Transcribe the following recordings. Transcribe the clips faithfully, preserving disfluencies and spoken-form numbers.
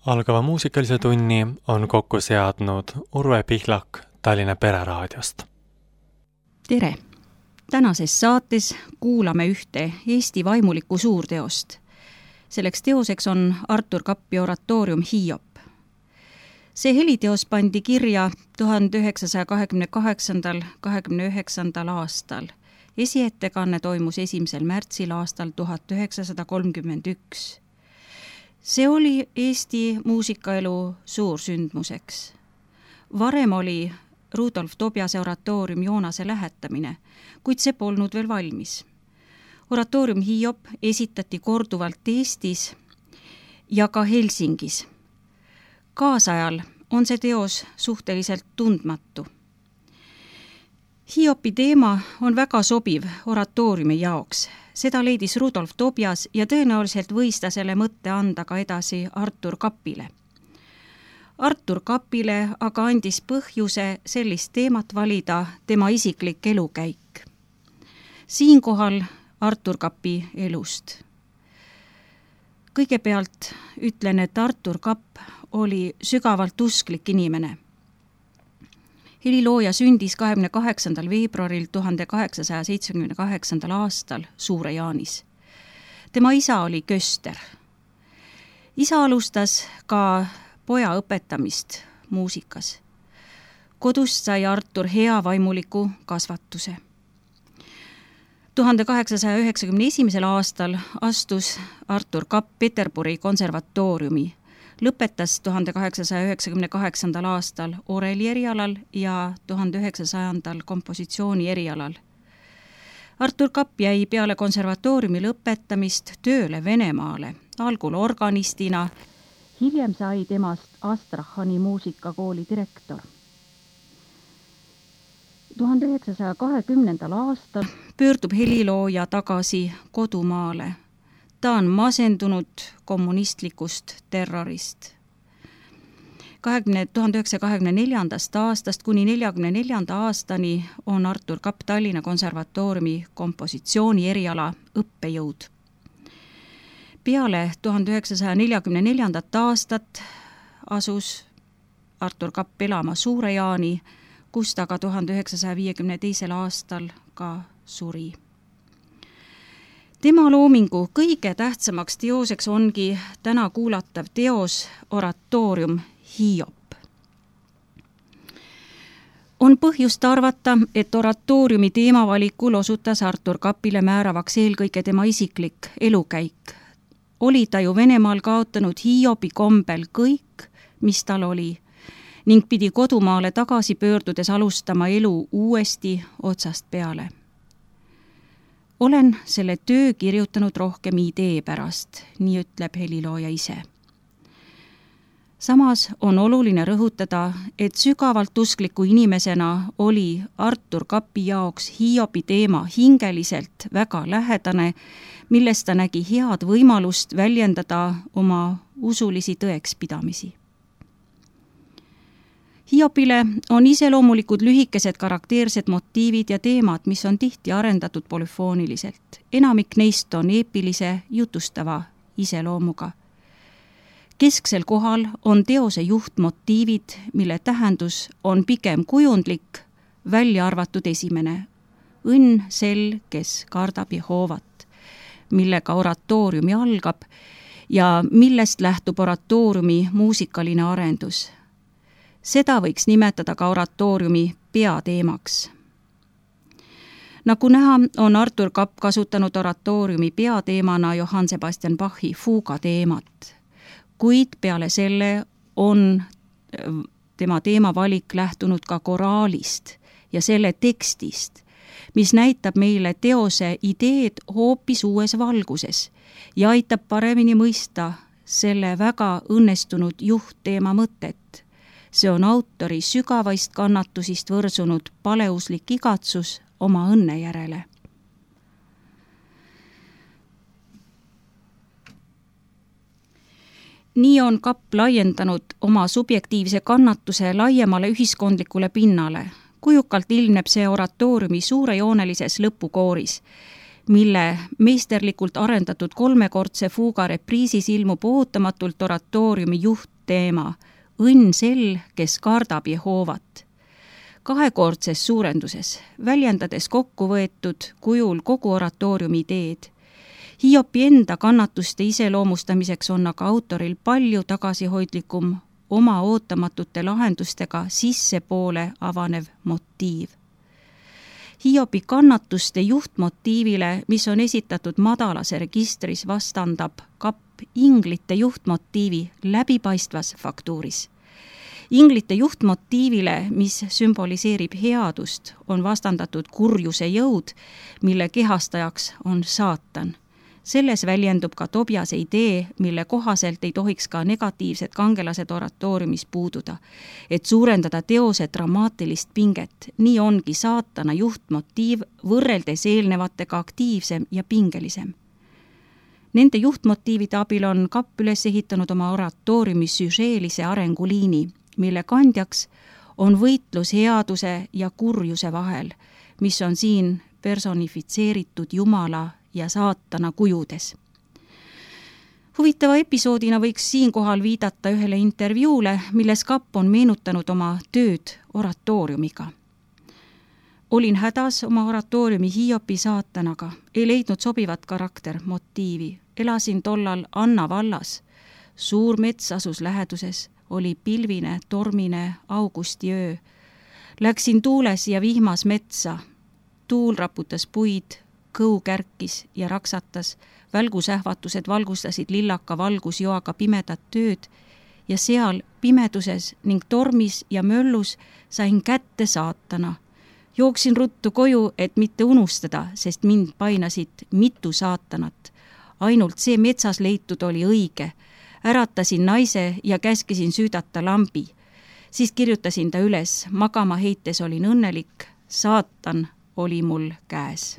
Algava muusikalise tunni on kokku seadnud Urve Pihlak Tallinna Pereraadiost. Tere! Tänases saates kuulame ühte Eesti vaimulikku suurteost. Selleks teoseks on Artur Kapi oratoorium Hiiop. See heliteos pandi kirja tuhande üheksasaja kahekümne kaheksandal kahekümne üheksandal aastal. Esiettekanne toimus esimesel märtsil aastal tuhat üheksasada kolmkümmend üks. See oli Eesti muusikaelu suursündmuseks. Varem oli Rudolf Tobiase oratoorium Joonase lähetamine, kuid see polnud veel valmis. Oratoorium Hiiop esitati korduvalt Eestis ja ka Helsingis. Kaasajal on see teos suhteliselt tundmatu. Hiiopi teema on väga sobiv oratooriumi jaoks. Seda leidis Rudolf Tobias ja tõenäoliselt võis ta selle mõtte anda ka edasi Artur Kapile. Artur Kapile aga andis põhjuse sellist teemat valida tema isiklik elukäik. Siinkohal Artur Kapi elust. Kõigepealt ütlen, et Artur Kapp oli sügavalt usklik inimene. Helilooja sündis kahekümne kaheksandal veebruaril tuhande kaheksasaja seitsmekümne kaheksandal aastal Suure-Jaanis. Tema isa oli köster. Isa alustas ka poja õpetamist muusikas. Kodust sai Artur hea vaimuliku kasvatuse. tuhande kaheksasaja üheksakümne esimesel aastal astus Artur Kapp Peterburi konservatooriumi. Lõpetas tuhande kaheksasaja üheksakümne kaheksandal aastal oreli erialal ja tuhande üheksasajandal kompositsiooni erialal. Artur Kapp jäi peale konservatooriumi lõpetamist tööle Venemaale, algul organistina. Hiljem sai temast Astrahani muusikakooli direktor. tuhande üheksasaja kahekümnendal aastal pöördub helilooja tagasi kodumaale. Ta on masendunud kommunistlikust terrorist. tuhande üheksasaja kahekümne neljandast aastast kuni neljakümne neljanda aastani on Artur Kapp Tallinna konservatooriumi kompositsiooni eriala õppejõud. Peale tuhande üheksasaja neljakümne neljandat aastat asus Artur Kapp elama Suure-Jaani, kus ta ka tuhande üheksasaja viiekümne teisel aastal ka suri. Tema loomingu kõige tähtsamaks teoseks ongi täna kuulatav teos oratoorium Hiiop. On põhjust arvata, et oratooriumi teemavalikul osutas Artur Kapile määravaks eelkõige tema isiklik elukäik. Oli ta ju Venemaal kaotanud Hiiopi kombel kõik, mis tal oli, ning pidi kodumaale tagasi pöördudes alustama elu uuesti otsast peale. Olen selle töö kirjutanud rohkem idee pärast, nii ütleb helilooja ise. Samas on oluline rõhutada, et sügavalt uskliku inimesena oli Artur Kapi jaoks Hiiopi teema hingeliselt väga lähedane, millest ta nägi head võimalust väljendada oma usulisi tõekspidamisi. Hiiopile on iseloomulikud lühikesed karakteersed motiivid ja teemad, mis on tihti arendatud polüfooniliselt. Enamik neist on eepilise jutustava iseloomuga. Kesksel kohal on teose juhtmotiivid, mille tähendus on pigem kujundlik, välja arvatud esimene. Õnn sel, kes kardab Jehoovat, millega oratooriumi algab ja millest lähtub oratooriumi muusikaline arendus. Seda võiks nimetada ka oratooriumi peateemaks. Nagu näha, on Artur Kapp kasutanud oratooriumi peateemana Johann Sebastian Bachi fuuga teemat, kuid peale selle on tema teemavalik lähtunud ka koraalist ja selle tekstist, mis näitab meile teose ideed hoopis uues valguses ja aitab paremini mõista selle väga õnnestunud juhtteema mõtet. See on autori sügavaist kannatusist võrsunud paleuslik igatsus oma õnne järele. Nii on Kapp laiendanud oma subjektiivse kannatuse laiemale ühiskondlikule pinnale. Kujukalt ilmneb see oratooriumi suurejoonelises lõpukooris, mille meisterlikult arendatud kolmekordse fuuga repriisis ilmub ootamatult oratooriumi juht teema õnn sel, kes kardab Jehoovat. Kahekordses suurenduses, väljendades kokku võetud kujul kogu oratooriumi ideed. Hiopi enda kannatuste iseloomustamiseks on aga autoril palju tagasihoidlikum oma ootamatute lahendustega sissepoole avanev motiiv. Hiopi kannatuste juhtmotiivile, mis on esitatud madalase registris, vastandab kapp inglite juhtmotiivi läbipaistvas faktuuris. Inglite juhtmotiivile, mis sümboliseerib headust, on vastandatud kurjuse jõud, mille kehastajaks on saatan. Selles väljendub ka Tobiase idee, mille kohaselt ei tohiks ka negatiivsed kangelased oratooriumis puududa. Et suurendada teose dramaatilist pinget, nii ongi saatana juhtmotiiv võrreldes eelnevatega aktiivsem ja pingelisem. Nende juhtmotiivide abil on kapp üles ehitanud oma oratooriumi süžeelise arenguliini, mille kandjaks on võitlus headuse ja kurjuse vahel, mis on siin personifitseeritud Jumala ja saatana kujudes. Huvitava episoodina võiks siinkohal viidata ühele intervjuule, milles kapp on meenutanud oma tööd oratooriumiga. Olin hädas oma oratooriumi Hiopi saatanaga, ei leidnud sobivat karaktermotiivi. Elasin tollal Anna vallas. Suur mets asus läheduses, oli pilvine, tormine augustiöö. Läksin tuules ja vihmas metsa. Tuul raputas puid, kõu kärkis ja raksatas, välgusähvatused valgustasid lillaka valgusjoaga pimedat tööd ja seal pimeduses ning tormis ja möllus sain kätte saatana. Jooksin ruttu koju, et mitte unustada, sest mind painasid mitu saatanat. Ainult see metsas leitud oli õige. Äratasin naise ja käskisin süüdata lambi. Siis kirjutasin ta üles, magama heites olin õnnelik, saatan oli mul käes.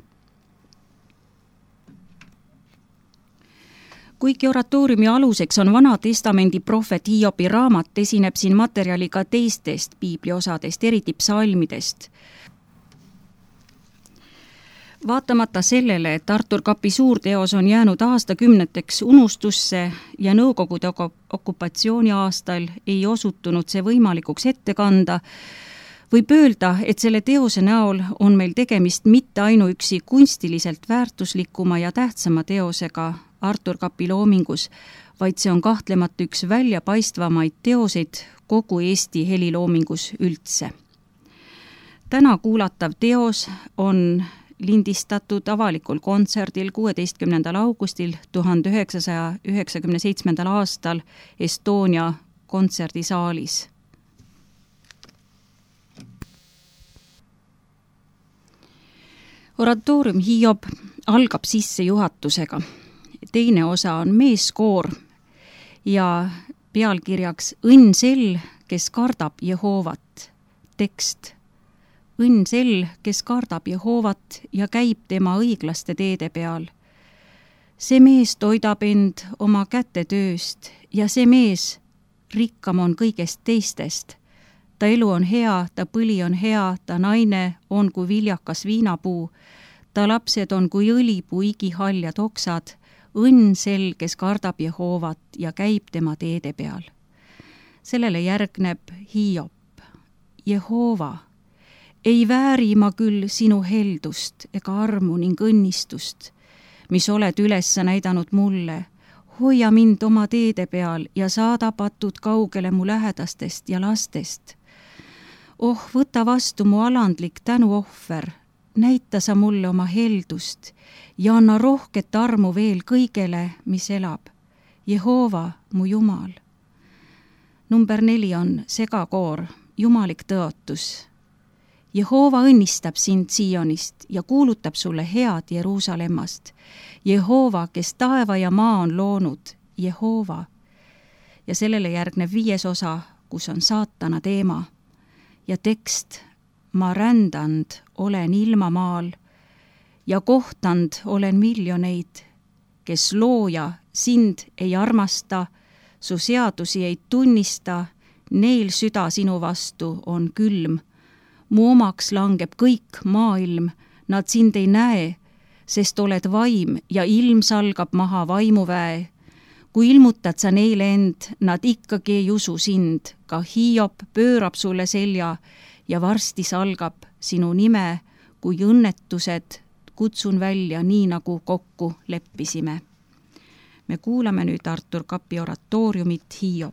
Kuigi oratooriumi aluseks on Vana Testamendi prohvet Hiopi raamat, esineb siin materjali ka teistest piibliosadest, eriti psalmidest. Vaatamata sellele, et Artur Kapi suurteos on jäänud aastakümneteks unustusse ja Nõukogude okupatsiooni aastal ei osutunud see võimalikuks ette kanda, võib öelda, et selle teose näol on meil tegemist mitte ainuüksi kunstiliselt väärtuslikuma ja tähtsama teosega Artur Kapi loomingus, vaid see on kahtlemata üks väljapaistvamaid teoseid kogu Eesti heliloomingus üldse. Täna kuulatav teos on lindistatud avalikul kontserdil kuueteistkümnendal augustil tuhande üheksasaja üheksakümne seitsmendal aastal Estonia kontserdisaalis. Oratoorium Hiob algab sissejuhatusega. Teine osa on meeskoor ja pealkirjaks õnn sel, kes kardab Jehoovat. Tekst. Õnn sel, kes kardab Jehoovat ja käib tema õiglaste teede peal. See mees toidab end oma kätetööst ja see mees rikkam on kõigest teistest. Ta elu on hea, ta põli on hea, ta naine on kui viljakas viinapuu, ta lapsed on kui õlipuu igihaljad oksad, õnn sel, kes kardab Jehoovat ja käib tema teede peal. Sellele järgneb Hiob. Jehova, ei vääri ma küll sinu heldust ega armu ning õnnistust, mis oled üles näidanud mulle. Hoia mind oma teede peal ja saada patud kaugele mu lähedastest ja lastest. Oh, võta vastu mu alandlik tänuohver, näita sa mulle oma heldust ja anna rohket armu veel kõigele, mis elab. Jehova, mu Jumal. Number neli on segakoor, jumalik tõotus. Jehova õnnistab sind Sionist ja kuulutab sulle head Jeruusalemmast. Jehova, kes taeva ja maa on loonud, Jehova. Ja sellele järgneb viies osa, kus on saatana teema. Ja tekst, ma rändand olen ilmamaal ja kohtand olen miljoneid, kes looja sind ei armasta, su seadusi ei tunnista, neil süda sinu vastu on külm. Mu omaks langeb kõik maailm, nad sind ei näe, sest oled vaim ja ilm salgab maha vaimuväe. kui ilmutad sa neile end, nad ikkagi ei usu sind. Ka Hiob pöörab sulle selja ja varsti salgab sinu nime, kui õnnetused kutsun välja nii, nagu kokku leppisime. Me kuulame nüüd Artur Kapi oratooriumit Hiob.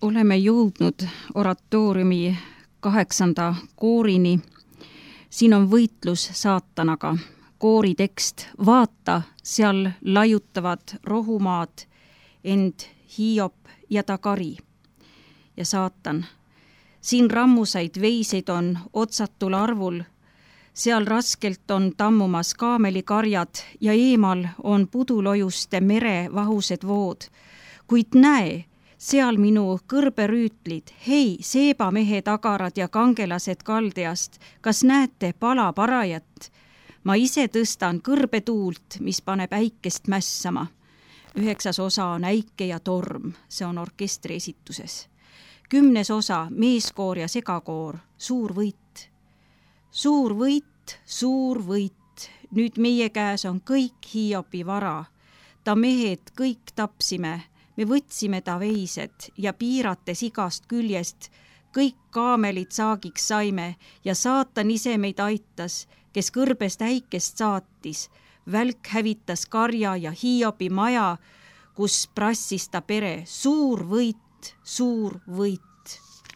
oleme jõudnud oratooriumi kaheksanda koorini. Siin on võitlus saatanaga. Koori tekst: vaata, seal laiutavad rohumaad, end Hiiop ja ta kari. Ja saatan: siin rammusaid veiseid on otsatul arvul, seal raskelt on tammumas kaamelikarjad ja eemal on pudulojuste mere vahused vood. Kuid näe, seal minu kõrberüütlid, hei, seebamehed agarad ja kangelased kaldeast, kas näete pala parajat? Ma ise tõstan kõrbetuult, mis paneb äikest mässama. Üheksas osa on äike ja torm, see on orkestri esituses. Kümnes osa, meeskoor ja segakoor, suur võit. Suur võit, suur võit, nüüd meie käes on kõik Hiopi vara. Ta mehed kõik tapsime, me võtsime ta veised ja piirates igast küljest kõik kaamelid saagiks saime ja saatan ise meid aitas, kes kõrbest äikest saatis. Välk hävitas karja ja Hiopi maja, kus prassis ta pere. Suur võit, suur võit.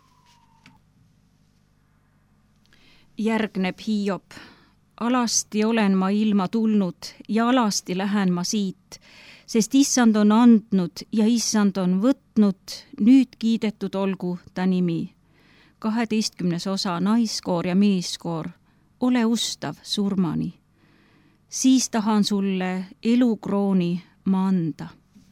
Järgneb Hiop. Alasti olen ma ilma tulnud ja alasti lähen ma siit, sest issand on andnud ja issand on võtnud, nüüd kiidetud olgu ta nimi. Kaheteistkümnes osa, naiskoor ja meeskoor, ole ustav surmani. Siis tahan sulle elukrooni ma anda.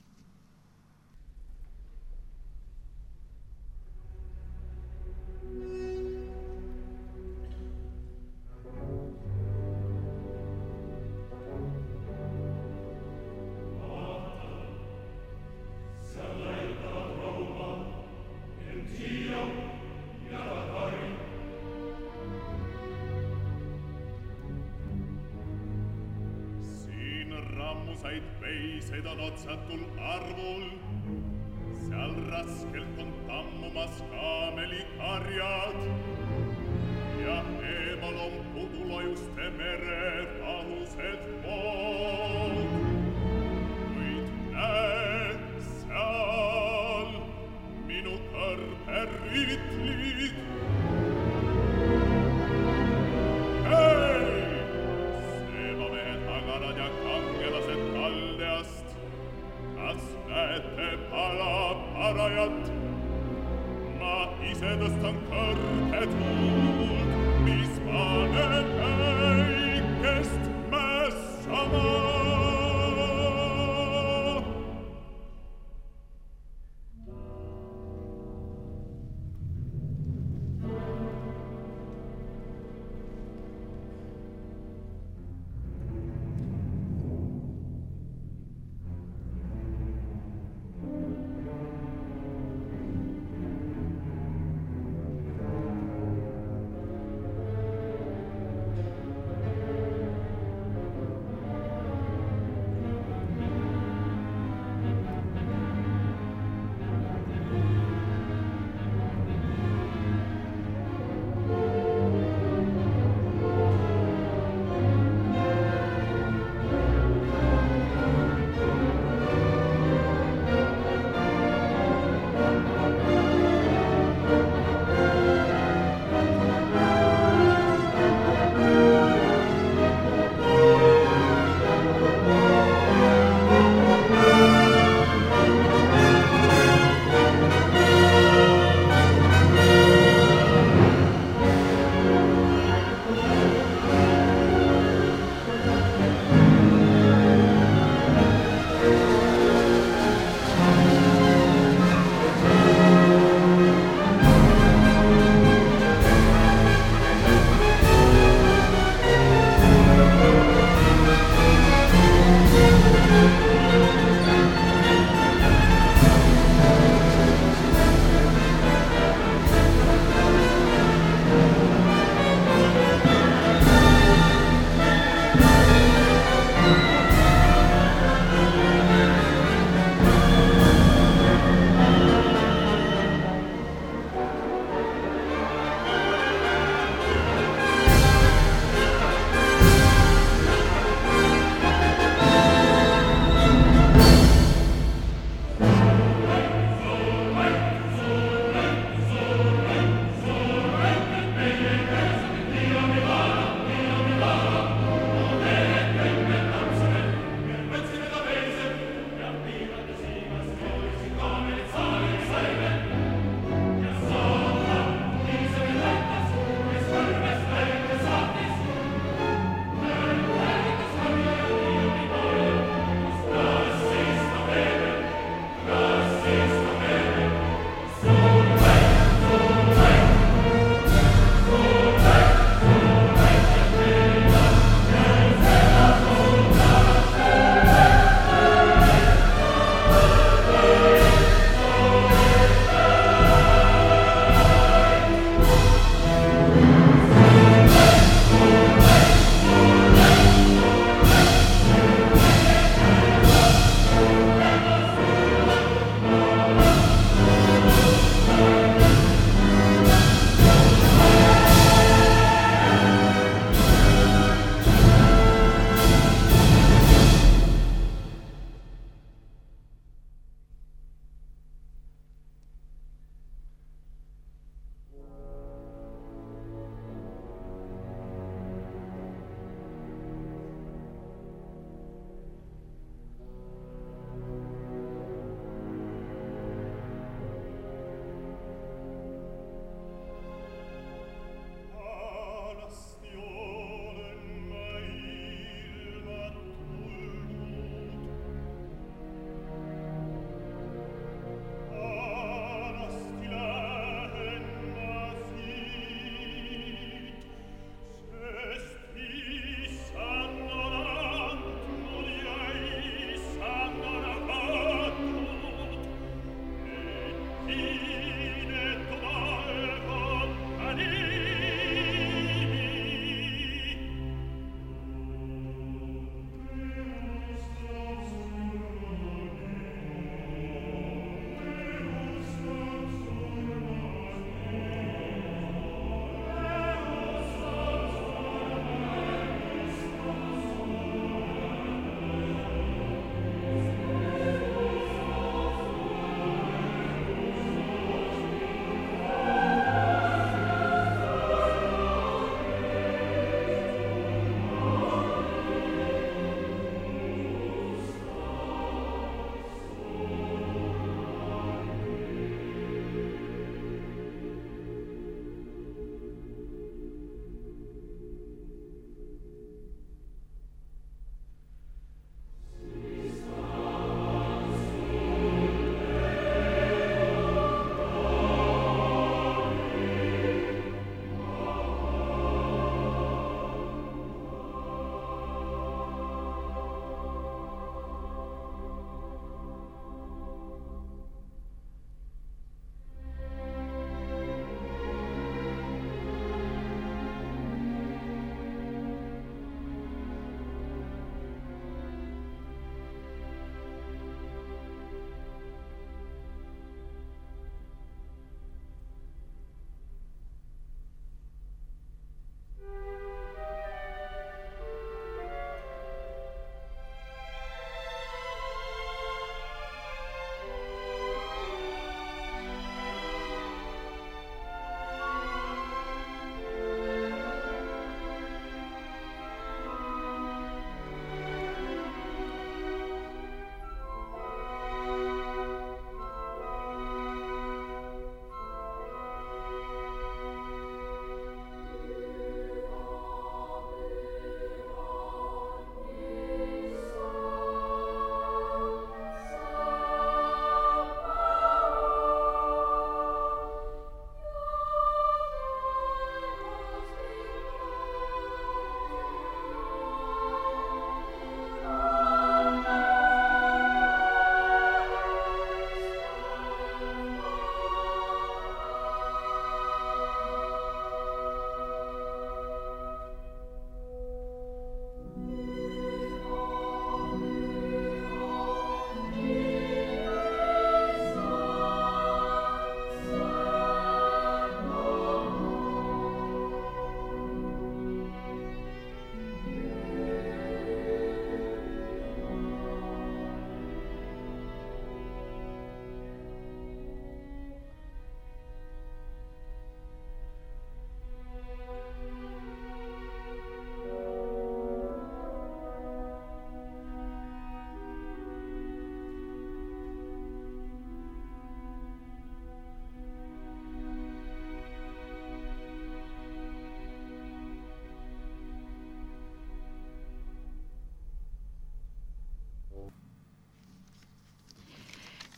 Rammusaid veiseid on otsatul arvul, seal raskelt on tammumas kaamelikarjad ja eemal on pudulojuste mere vahused vood. Kuid näe, seal minu kõrberüütlid. Ma ise tõstan kõrge tuult, mis paneb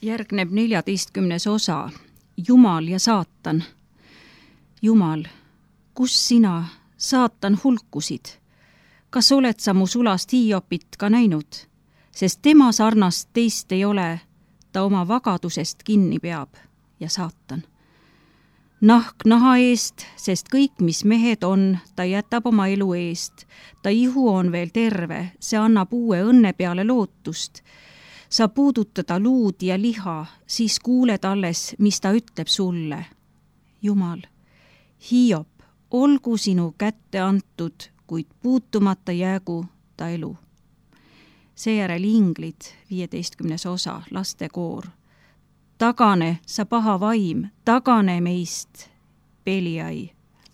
Järgneb neljateistkümnes osa. Jumal ja saatan. Jumal, kus sina, saatan, hulkusid? Kas oled sa mu sulast Hiiopit ka näinud? Sest tema sarnast teist ei ole, ta oma vagadusest kinni peab ja saatan. Nahk naha eest, sest kõik, mis mehed on, ta jätab oma elu eest. Ta ihu on veel terve, see annab uue õnne peale lootust. Sa puudutada luud ja liha, siis kuuled alles, mis ta ütleb sulle. Jumal, Hiiop, olgu sinu kätte antud, kuid puutumata jäägu ta elu. Seejärel inglid, viieteistkümnes osa, lastekoor. Tagane, sa paha vaim, tagane meist, Beliai.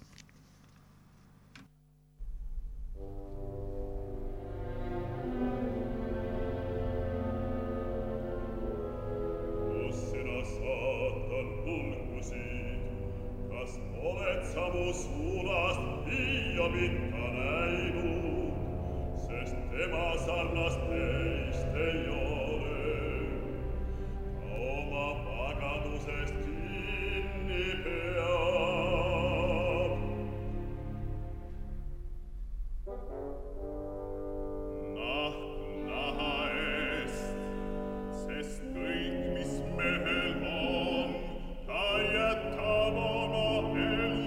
Sulast Hiiopita näinud, sest tema sarnast teist ei ole. Ta oma vagadusest kinni peab. Nahk naha eest, sest kõik, mis mehel on, ta jätab oma elu.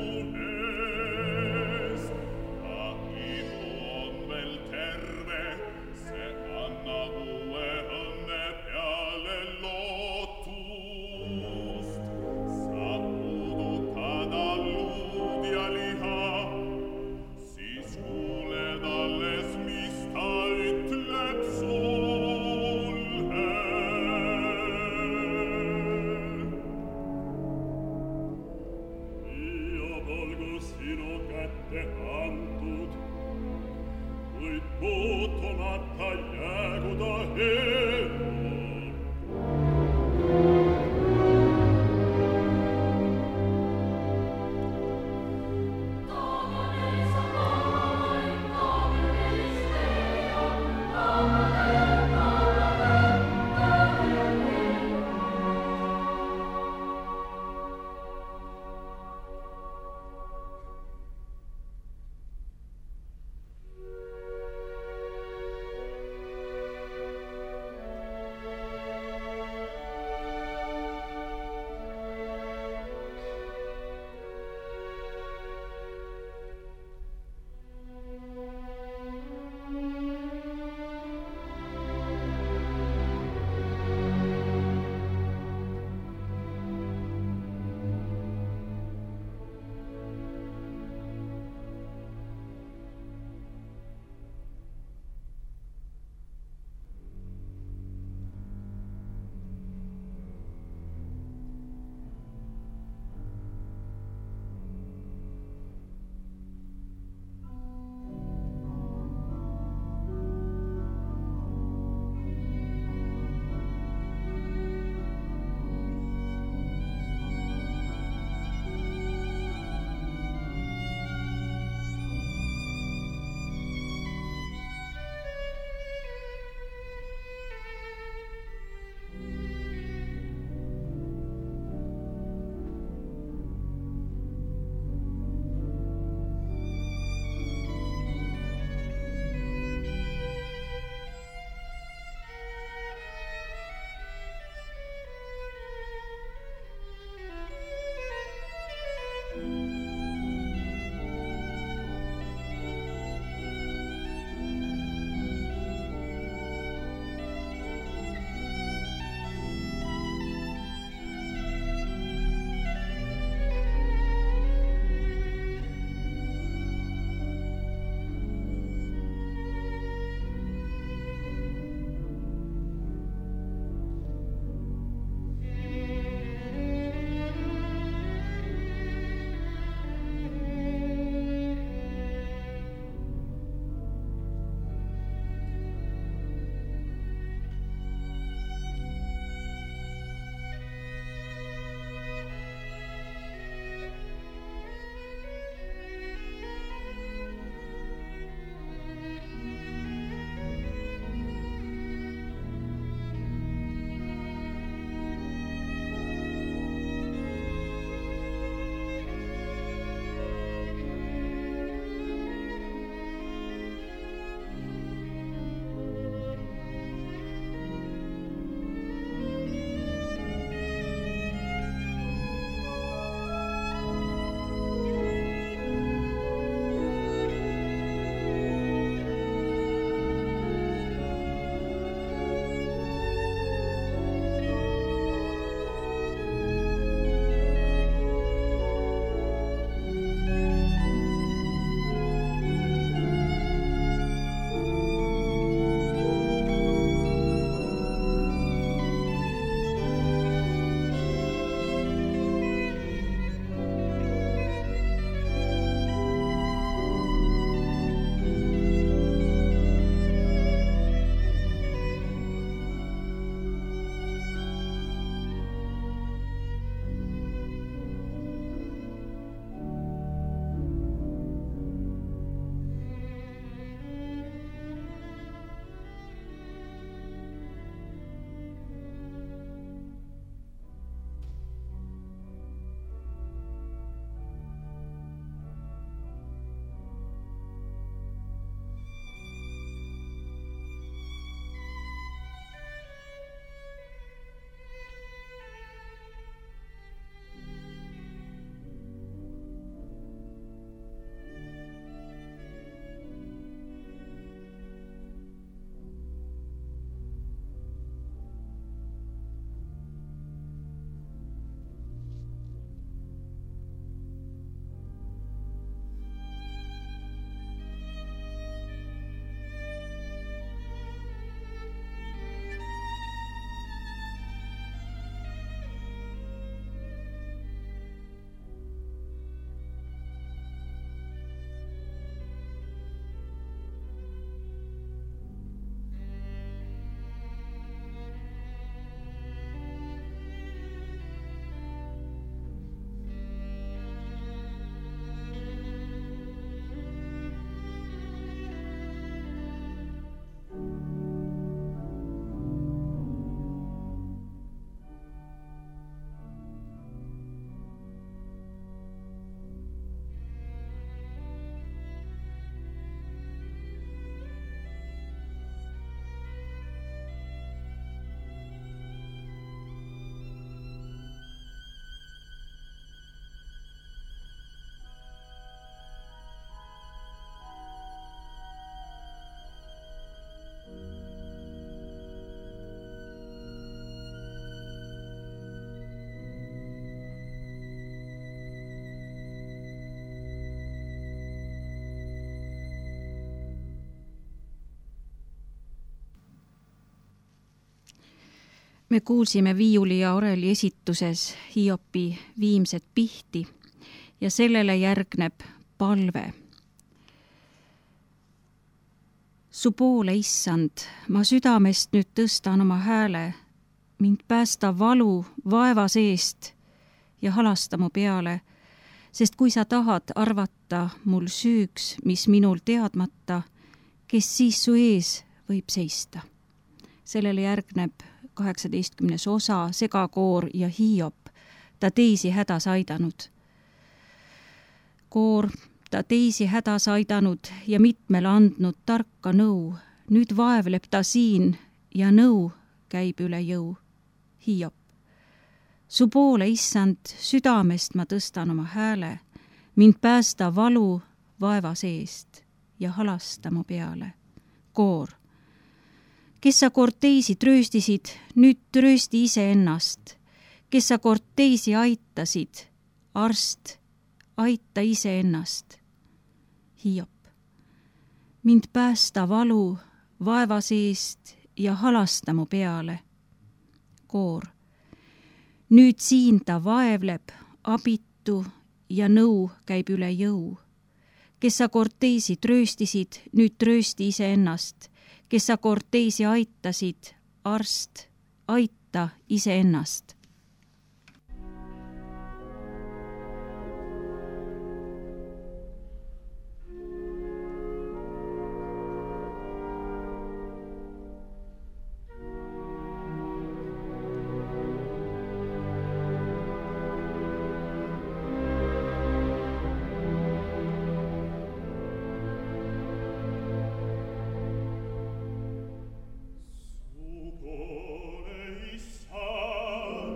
me kuulsime Viiuli ja Oreli esituses Hiopi viimset pihti ja sellele järgneb palve. Su poole, issand, ma südamest nüüd tõstan oma hääle, mind päästa valu vaeva seest ja halasta mu peale, sest kui sa tahad arvata mul süüks, mis minul teadmata, kes siis su ees võib seista. Sellele järgneb kaheksateistkümnes osa, segakoor ja Hiop, ta teisi hädas aidanud. Koor, ta teisi hädas aidanud ja mitmele andnud tarka nõu, nüüd vaevleb ta siin ja nõu käib üle jõu. Hiop, su poole, issand, südamest ma tõstan oma hääle, mind päästa valu vaeva seest ja halasta mu peale. Koor, kes sa kord teisi trööstisid, nüüd tröösti ise ennast. Kes sa kord teisi aitasid, arst, aita ise ennast. Hiop, mind päästa valu vaeva seest ja halasta mu peale. Koor, nüüd siin ta vaevleb, abitu ja nõu käib üle jõu. Kes sa kord teisi trööstisid, nüüd tröösti ise ennast. Kes sa kord teisi aitasid, arst, aita ise ennast. Su poole, issand,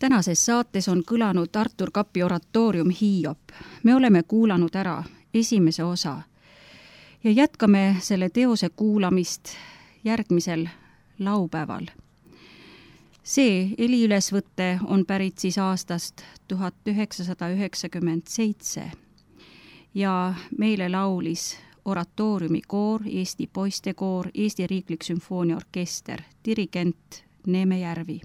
tänases saates on kõlanud Artur Kapi oratoorium Hiiop. Me oleme kuulanud ära esimese osa ja jätkame selle teose kuulamist järgmisel laupäeval. See heliülesvõte on pärit siis aastast tuhat üheksasada üheksakümmend seitse ja meile laulis oratooriumi koor, Eesti poistekoor, Eesti Riiklik Sümfooniaorkester, dirigent Neeme Järvi.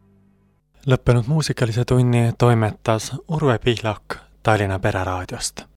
Lõppenud muusikalise tunni toimetas Urve Pihlak Tallinna Pereraadiost.